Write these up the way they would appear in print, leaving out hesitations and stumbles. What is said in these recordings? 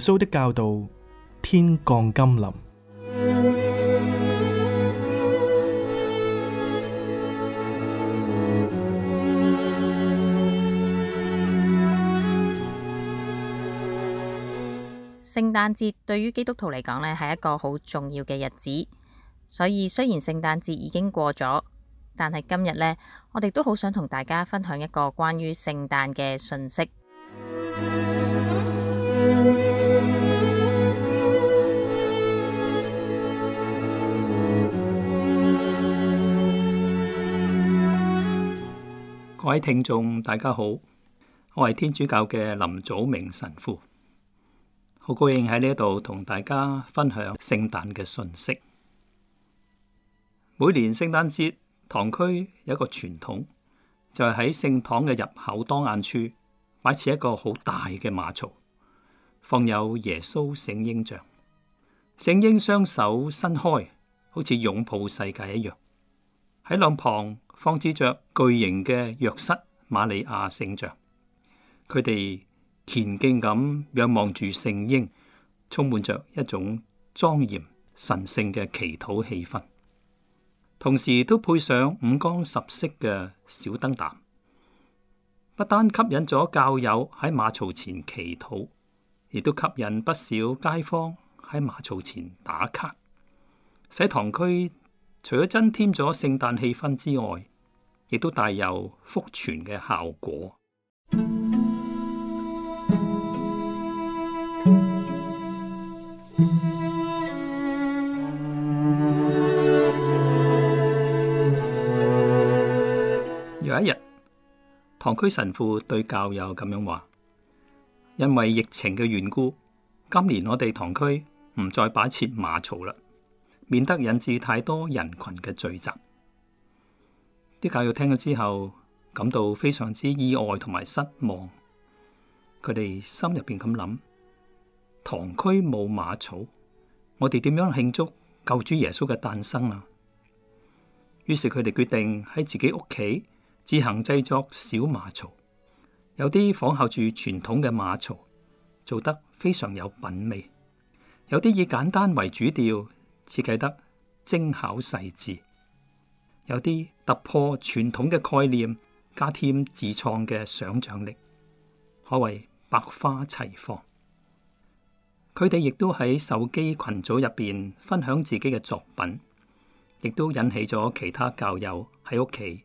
穌的教導，天降甘霖。 聖誕節對於基督徒嚟講呢，係一個好重要嘅日子，所以雖然聖誕節已經過咗，但係今日呢，我哋都好想同大家分享一個關於聖誕嘅訊息。 各位聽眾大家好，我係天主教嘅林祖明神父。好高興喺呢度同大家分享聖誕嘅訊息。每年聖誕節，堂區有一個傳統，就係喺聖堂嘅入口當眼處擺設一個好大嘅馬槽，放有耶穌聖嬰像。聖嬰雙手伸開，好似擁抱世界一樣。喺兩旁放置着巨型嘅約瑟、瑪利亞聖像，佢哋虔敬咁仰望住聖嬰，充滿着一種莊嚴神聖嘅祈禱氣氛，同時都配上五光十色嘅小燈膽，不單吸引咗教友喺馬槽前祈禱，亦都吸引不少街坊喺馬槽前打卡，使堂區除咗增添咗聖誕氣氛之外，亦都帶有福傳嘅效果。有一日，堂區神父對教友咁樣話：因為疫情嘅緣故，今年我哋堂區唔再擺設馬槽啦，免得引致太多人群嘅聚集。啲教友聽咗之後，感到非常之意外同埋失望。佢哋心入邊咁諗：堂區冇馬槽，我哋點樣慶祝救主耶穌嘅誕生啊？於是佢哋決定喺自己屋企自行製作小馬槽，有啲仿效住傳統嘅馬槽，做得非常有品味；有啲以簡單為主調，設計得精巧細緻；有啲突破傳統嘅概念，加添自創嘅想象力，可謂百花齊放。佢哋亦都喺手機群組入邊分享自己嘅作品，亦都引起咗其他教友喺屋企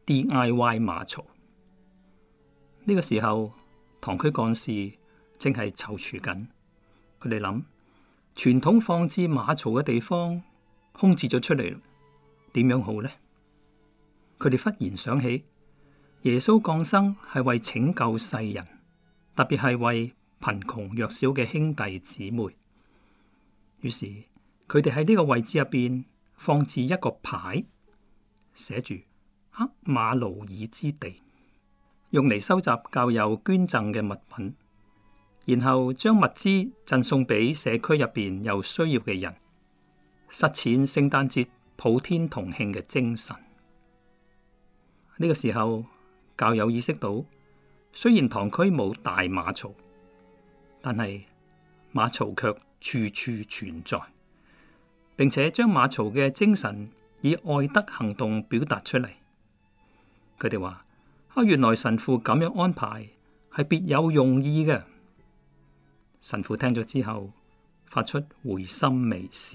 DIY 馬槽。呢個時候，堂區幹事正係躊躇緊，佢哋諗傳統放置馬槽嘅地方空置咗出嚟，點樣好呢？佢哋忽然想起耶穌降生係為拯救世人，特別係為貧窮弱小嘅兄弟姊妹。於是佢哋喺呢個位置入邊放置一個牌，寫住黑馬路爾之地，用嚟收集教友捐贈嘅物品，然後將物資贈送俾社區入邊有需要嘅人，實踐聖誕節普天同慶嘅精神。呢個時候，教友意識到，雖然堂區冇大馬槽，但係馬槽卻處處存在，並且將馬槽嘅精神以愛德行動表達出嚟。佢哋話：原來神父咁樣安排係別有用意嘅。神父聽咗之後，發出會心微笑。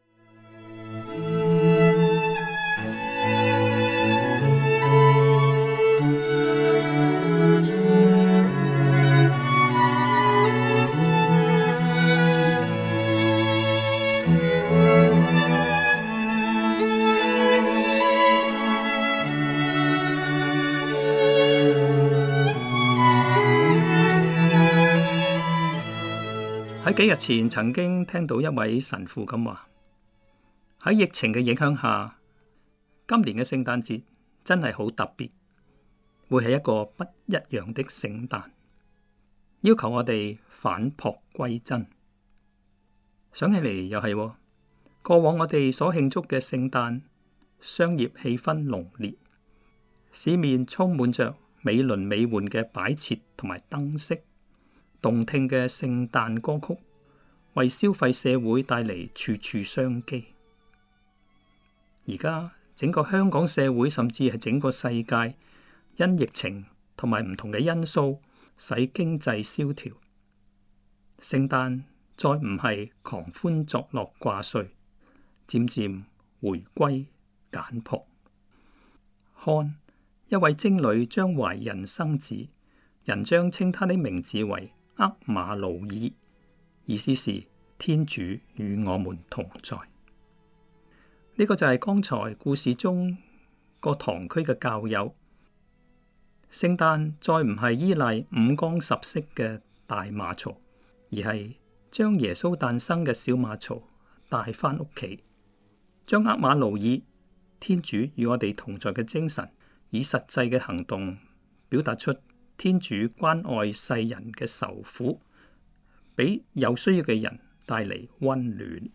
喺幾日前，曾經聽到一位神父咁話：喺疫情嘅影響下，今年嘅聖誕節真係好特別，會係一個不一樣的聖誕，要求我哋返璞歸真。想起嚟又係喎，過往我哋所慶祝嘅聖誕，商業氣氛濃烈，市面充滿着美輪美奐嘅擺設同埋燈飾，動聽嘅聖誕歌曲為消費社會帶嚟處處商機。而家整個香港社會，甚至係整個世界，因疫情同埋唔同嘅因素，使經濟蕭條。聖誕再唔係狂歡作樂掛帥，漸漸回歸簡樸。看，一位貞女將懷孕生子，人將稱他的名字為厄馬奴耳，意思是天主與我們同在。呢個就係剛才故事中個堂區嘅教友。聖誕再唔係依賴五光十色嘅大馬槽，而係將耶穌誕生嘅小馬槽帶返屋企，將厄馬奴耳天主與我哋同在嘅精神，以實際嘅行動表達出天主關愛世人嘅愁苦，俾有需要嘅人帶嚟溫暖。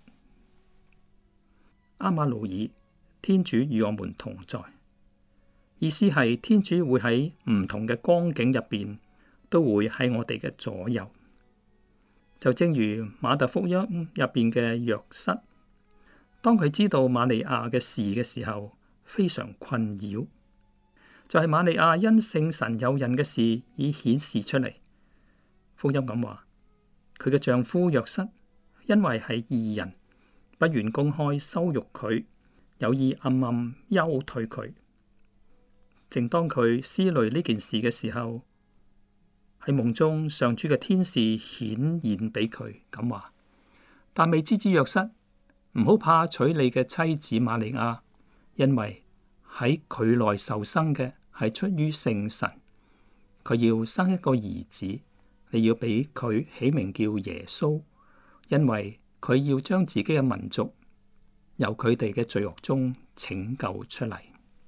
厄馬奴耳，天主與我們同在，意思係天主會喺唔同嘅光景入邊，都會喺我哋嘅左右。就正如馬特福音入邊嘅約瑟，當佢知道瑪利亞嘅事嘅時候，非常困擾。就係瑪利亞因聖神有孕嘅事已顯示出嚟。福音咁話，佢嘅丈夫約瑟因為係義人，不願公開羞辱佢，有意暗暗休退佢。正當佢思慮呢件事嘅時候，喺夢中上主嘅天使顯現俾佢，咁話：但未知之約瑟，唔好怕娶你嘅妻子瑪利亞，因為喺佢內受生嘅係出於聖神，佢要生一個兒子，你要俾佢起名叫耶穌，因為佢要將自己嘅民族由佢哋嘅罪惡中拯救出嚟。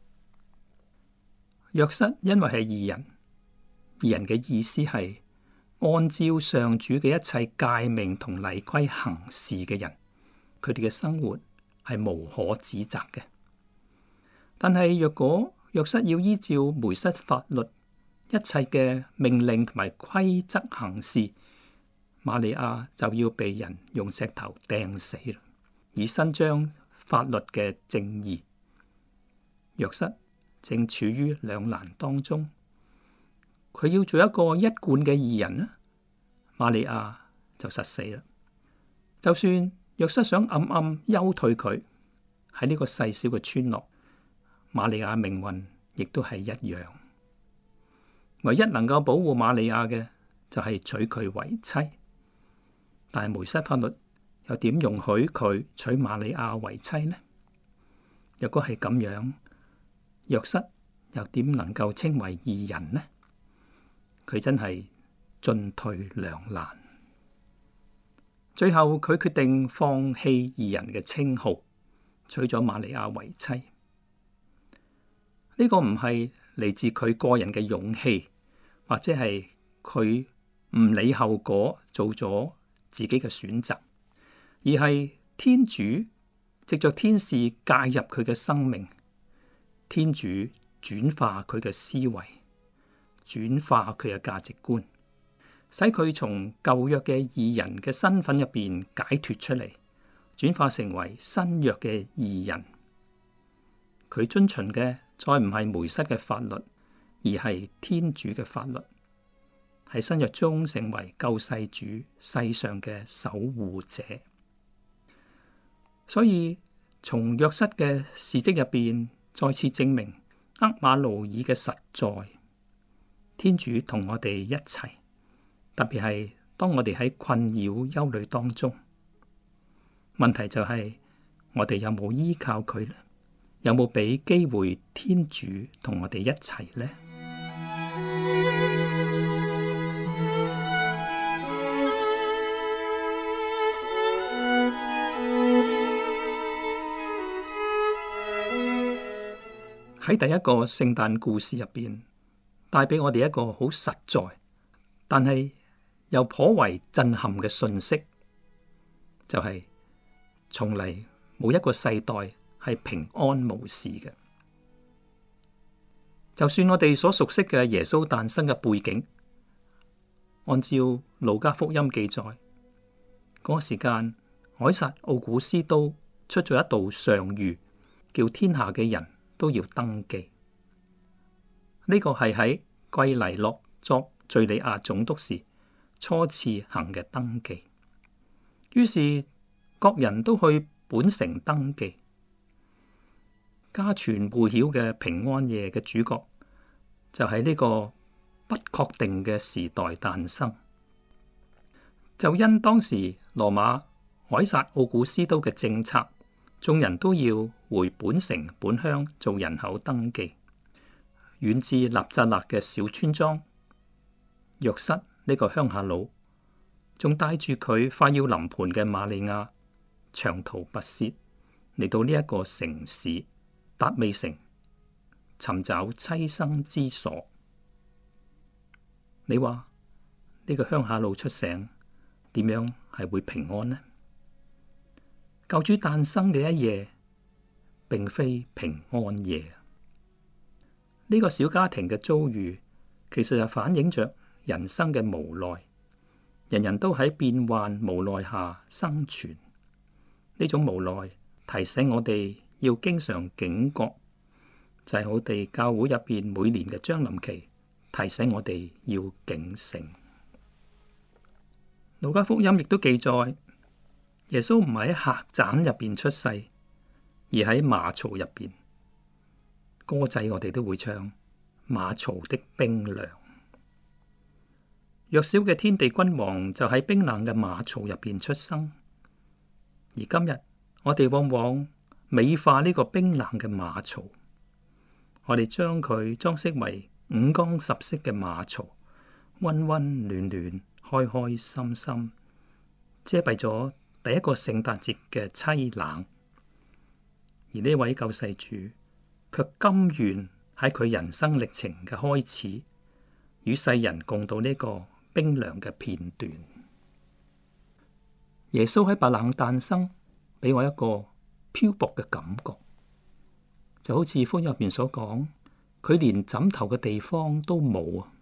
約瑟因為係義人，義人嘅意思係按照上主嘅一切誡命同例規行事嘅人，佢哋嘅生活係無可指責嘅。但係若果約瑟要依照梅瑟法律一切嘅命令同埋規則行事，瑪利亞就要被人用石頭掟死啦，以伸張法律嘅正義。約瑟正處於兩難當中，佢要做一個一貫嘅義人啦，瑪利亞就實死啦。就算約瑟想暗暗休退佢，喺呢個細小嘅村落，瑪利亞命運亦都係一樣。唯一能夠保護瑪利亞嘅就係娶佢為妻，但係梅瑟法律又點容許佢娶瑪利亞為妻呢？若果係咁樣，約瑟又點能夠稱為義人呢？佢真係進退兩難。最後佢決定放棄義人嘅稱號，娶咗瑪利亞為妻。呢個唔係嚟自佢個人嘅勇氣，或者係佢唔理後果做咗自己嘅選擇，而係天主藉着天使介入佢嘅生命，天主轉化佢嘅思維，轉化佢嘅價值觀，使佢從舊約嘅義人嘅身份入邊解脫出嚟，轉化成為新約嘅義人。佢遵循嘅再唔係梅瑟嘅法律，而係天主嘅法律，喺新約中成為救世主世上嘅守護者。所以從約瑟嘅事蹟入邊再次證明厄馬奴耳嘅實在。天主同我哋一齊，特別係當我哋喺困擾憂慮當中，問題就係我哋有冇依靠佢呢？有冇俾機會天主同我哋一齊呢？喺第一個聖誕故事入邊，帶俾我哋一個好實在，但係又頗為震撼嘅訊息，就係從嚟冇一個世代係平安無事嘅。就算我哋所熟悉嘅耶穌誕生嘅背景，按照路加福音記載， 嗰個時間，凱撒奧古斯都出咗一道上諭，叫天下嘅人都要登記。呢個係喺季黎諾作敘利亞總督時初次行嘅登記。於是各人都去本城登記。家傳戶曉嘅平安夜嘅主角就喺呢個不確定嘅時代誕生。就因當時羅馬凱撒奧古斯都嘅政策，眾人都要回本城本鄉做人口登記。遠至納匝肋嘅小村莊，約瑟呢個鄉下佬，仲帶住佢快要臨盆嘅瑪利亞，長途跋涉嚟到呢一個城市達味城，尋找棲身之所。你話呢個鄉下佬出城，點樣係會平安呢？救主誕生嘅一夜，並非平安夜。呢個小家庭嘅遭遇，其實就反映着人生嘅無奈。人人都喺變幻無奈下生存，呢種無奈提醒我哋要經常警覺，就係我哋教會入邊每年嘅將臨期，提醒我哋要警醒。路加福音亦都記載，耶穌唔係喺客棧入邊出世，而喺馬槽入邊。歌仔我哋都會唱馬槽的冰涼。弱小嘅天地君王就喺冰冷嘅馬槽入邊出生，而今日我哋往往美化呢個冰冷嘅馬槽，我哋將佢裝飾為五光十色嘅馬槽，溫溫暖暖，開開心心，遮蔽咗第一個聖誕節嘅淒冷。而呢位救世主卻甘願喺佢人生歷程嘅開始，與世人共度呢個冰涼嘅片段。耶穌喺白冷誕生，俾我一個漂泊嘅感覺，就好似福音入邊所講，佢連枕頭嘅地方都冇啊！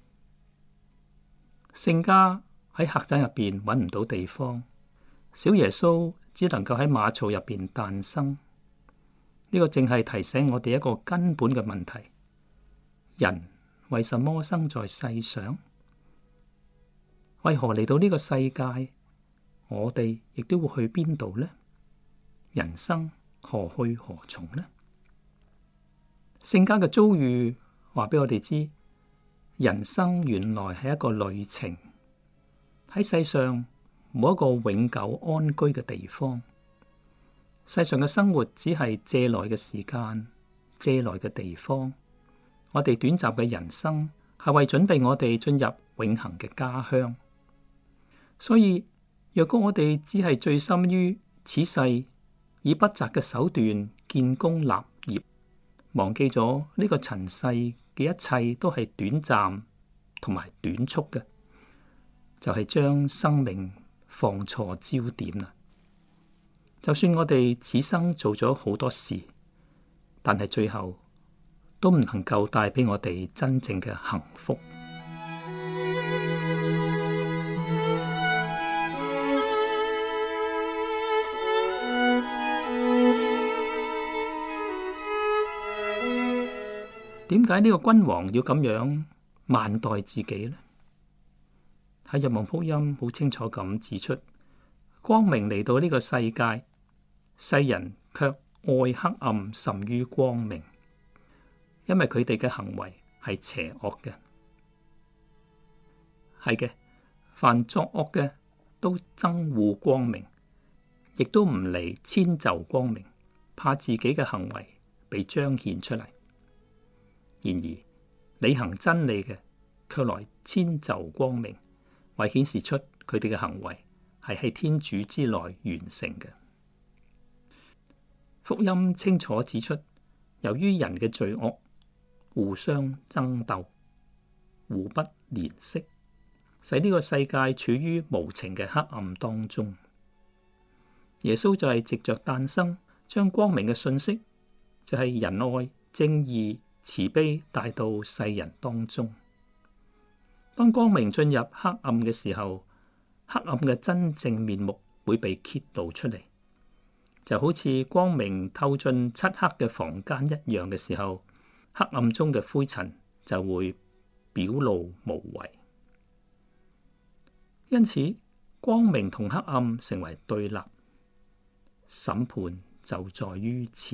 聖家喺客棧入邊揾唔到地方，小耶穌只能夠喺馬槽入邊誕生。呢個正係提醒我哋一個根本嘅問題：人為什麼生在世上？為何嚟到呢個世界？我哋亦都會去邊度呢？人生何去何從呢？聖家嘅遭遇話俾我哋知，人生原來係一個旅程，喺世上冇一個永久安居嘅地方。世上嘅生活只係借來嘅時間，借來嘅地方。我哋短暫嘅人生係為準備我哋進入永恆嘅家鄉。所以，若果我哋只係醉心於此世，以不擇嘅手段建功立業，忘記咗呢個塵世嘅一切都係短暫同埋短促嘅，就係將生命放錯焦點啦。就算我哋此生做咗好多事，但係最後都唔能夠帶俾我哋真正嘅幸福。點解呢個君王要咁樣慢待自己呢？喺《若望福音》好清楚咁指出，光明嚟到呢個世界，世人卻愛黑暗甚於光明，因為佢哋嘅行為係邪惡嘅。係嘅，凡作惡嘅都憎惡光明，亦都唔嚟遷就光明，怕自己嘅行為被彰顯出嚟。然而，履行真理嘅卻來遷就光明，為顯示出佢哋嘅行為係喺天主之內完成嘅。福音清楚指出，由於人嘅罪惡，互相爭鬥，互不憐惜，使呢個世界處於無情嘅黑暗當中。耶穌就係藉着誕生，將光明嘅信息，就係仁愛、正義、慈悲帶到世人當中。當光明進入黑暗嘅時候，黑暗嘅真正面目會被揭露出嚟，就好似光明透進漆黑嘅房間一樣嘅時候，黑暗中嘅灰塵就會表露無遺。因此，光明同黑暗成為對立，審判就在於此。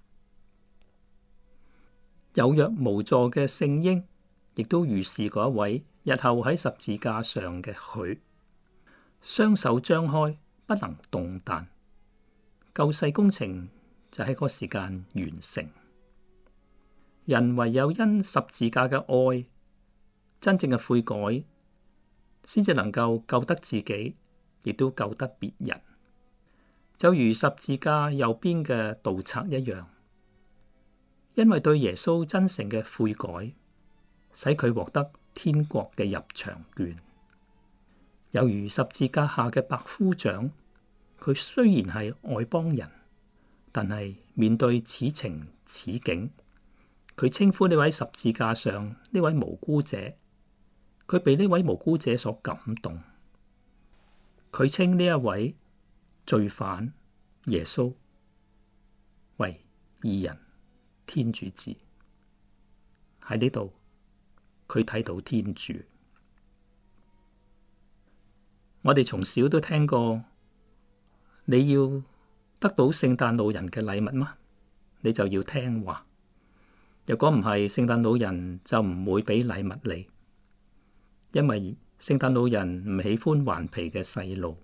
有若無助嘅聖嬰，亦都預示嗰一位日後喺十字架上嘅佢，雙手張開，不能動彈，救世工程就喺嗰時間完成。人唯有因十字架嘅愛，真正嘅悔改，先至能夠救得自己，亦都救得別人。就如十字架右邊嘅盜賊一樣，因為對耶穌真誠嘅悔改，使佢獲得天國嘅入場券。有如十字架下嘅百夫長，佢雖然係外邦人，但係面對此情此景，佢稱呼呢位十字架上呢位無辜者，佢被呢位無辜者所感動。佢稱呢一位罪犯耶穌為義人天主子。喺呢度，佢睇到天主。我哋從小都聽過，你要得到聖誕老人嘅禮物嗎？你就要聽話。如果唔係，聖誕老人就唔會俾禮物你，因為聖誕老人唔喜歡頑皮嘅細路。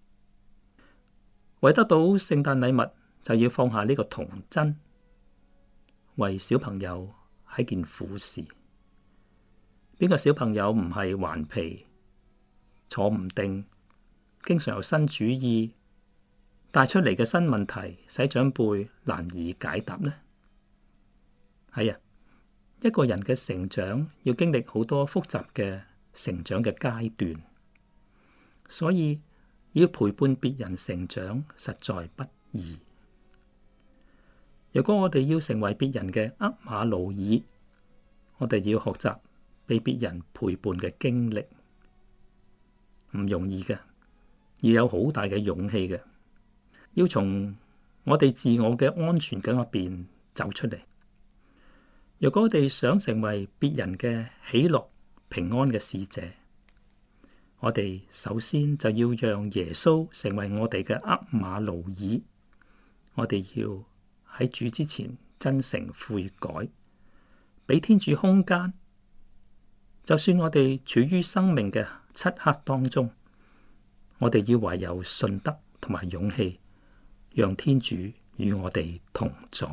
為得到聖誕禮物，就要放下呢個童真，為小朋友係件苦事。邊個小朋友唔係頑皮、坐唔定，經常有新主意，帶出嚟嘅新問題，使長輩難以解答呢？係啊，一個人嘅成長要經歷好多複雜嘅成長嘅階段，所以要陪伴別人成長實在不易。如果我哋要成為別人嘅厄馬奴耳，我哋要學習被別人陪伴嘅經歷，唔容易嘅，要有好大嘅勇氣嘅，要從我哋自我嘅安全感入邊走出嚟。如果我哋想成為別人嘅喜樂平安嘅使者，我哋首先就要讓耶穌成為我哋嘅厄馬奴耳。我哋要喺主之前真誠悔改，俾天主空間。就算我哋處於生命嘅漆黑當中，我哋要唯有信德同埋勇氣，讓天主與我哋同在。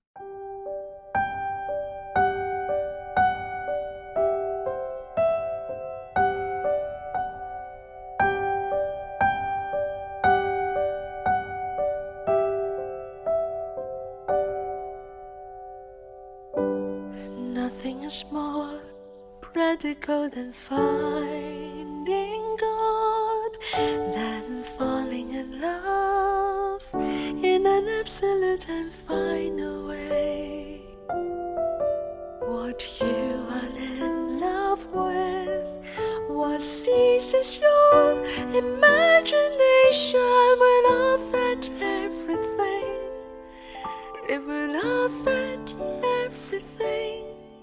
Nothing is more practical than finding God, than falling in love in an absolute and final way. What you are in love with, what seizes your imagination will affect everything. It will affect everything.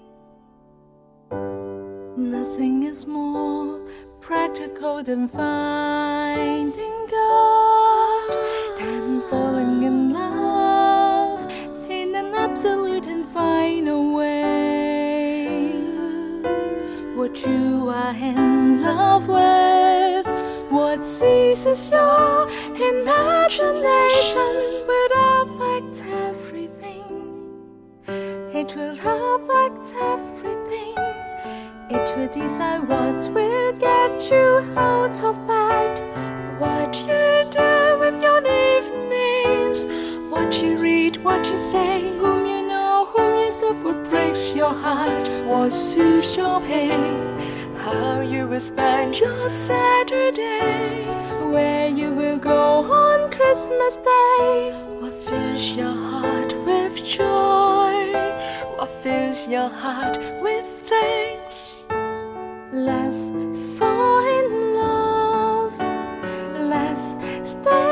Nothing is more practical than finding God, than falling in love in an absolute and final way. What you are in love with, what seizes your imagination will affect everything. It will affect everything. It will decide what will get you out of bed, what you do with your evenings, what you read, what you say, whom you know, whom you serve, what breaks your heart, what soothes your pain, how you will spend your Saturdays, where you will go on Christmas Day, what fills your heart with joy, what fills your heart with thanks. Let's fall in love, let's stay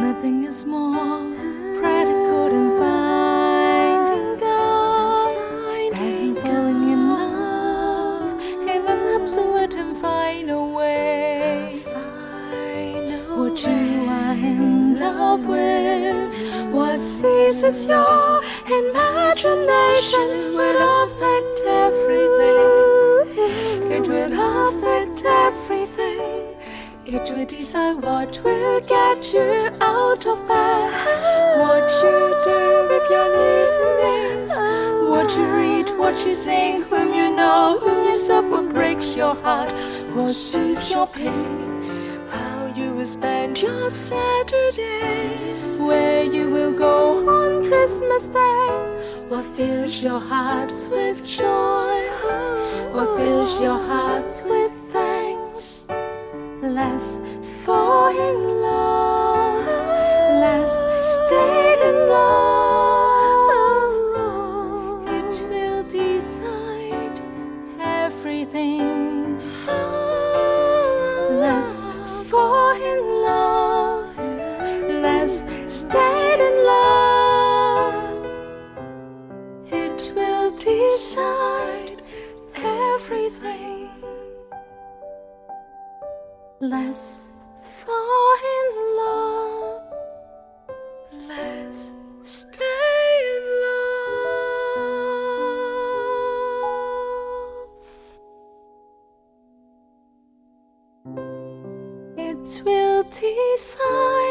Nothing is more practical than finding God, than falling in love in an absolute and final way. What you are in love with, what seizes your imagination, will affect everything. It will affect everything. It will decide what will get you out of bed, what you do with your evenings, what you read, what you sing, whom you know, whom you serve, what breaks your heart, what soothes your pain, how you will spend your Saturdays, where you will go on Christmas Day, what fills your heart with joy, what fills your heart with thanks. Let's fall in love, let's stay in love. It will decide everything. Let's fall in love, let's stay in love. It will decide everything. Let's fall in love. Let's stay in love. It will decide